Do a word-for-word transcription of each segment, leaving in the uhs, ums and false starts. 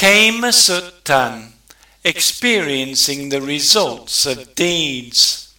Kama Suttan, experiencing the results of deeds.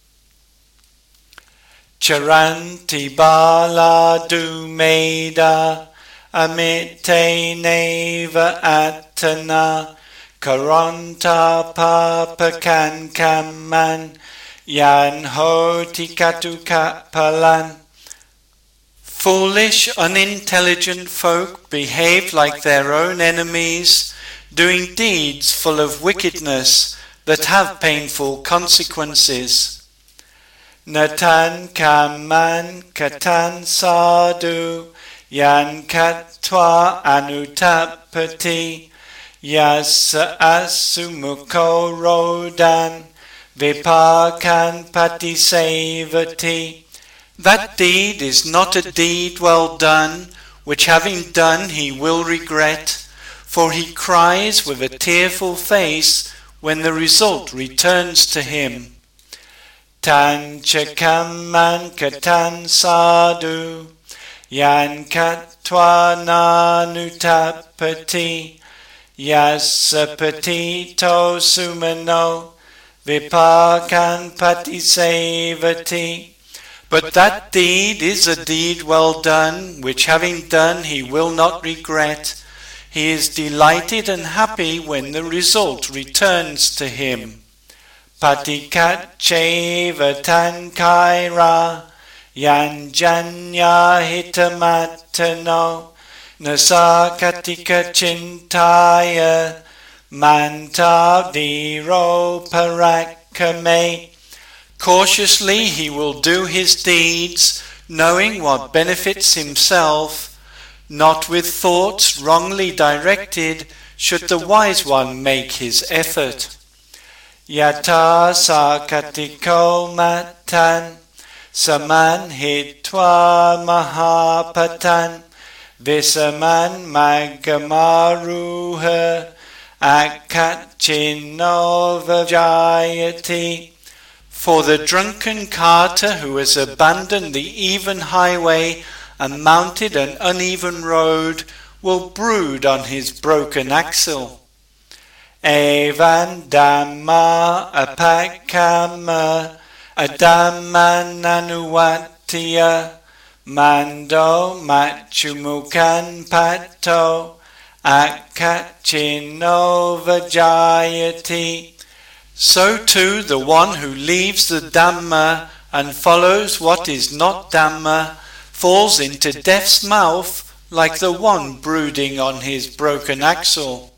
Charanti bala dumeda amite neva attana karanta papakan kaman yan hoti katukapalan. Foolish, unintelligent folk behave like their own enemies, doing deeds full of wickedness that have painful consequences. Natan kaman katan sadhu yan katva anutapati yasa asumuko rodan vipakan patisevati. That deed is not a deed well done, which having done he will regret, for he cries with a tearful face when the result returns to him. Tan chakaman katan sadhu yan katva nanutapati yasapatito sumano vipakan patisevati. But that deed is a deed well done, which having done he will not regret. He is delighted and happy when the result returns to him. Patikat cheva tankaira yanjanya hitamatano nasakatika chintaya manta viro parakame. Cautiously he will do his deeds, knowing what benefits himself. Not with thoughts wrongly directed should the wise one make his effort. Yata sakatiko matan saman hitwa mahapatan visaman magamaruha akachino vajayati. For the drunken carter who has abandoned the even highway and mounted an uneven road will brood on his broken axle. Evan dhamma apakama adamananuvattiya mando machumukan pato akachino vajayati. So too the one who leaves the Dhamma and follows what is not Dhamma falls into death's mouth like the one brooding on his broken axle.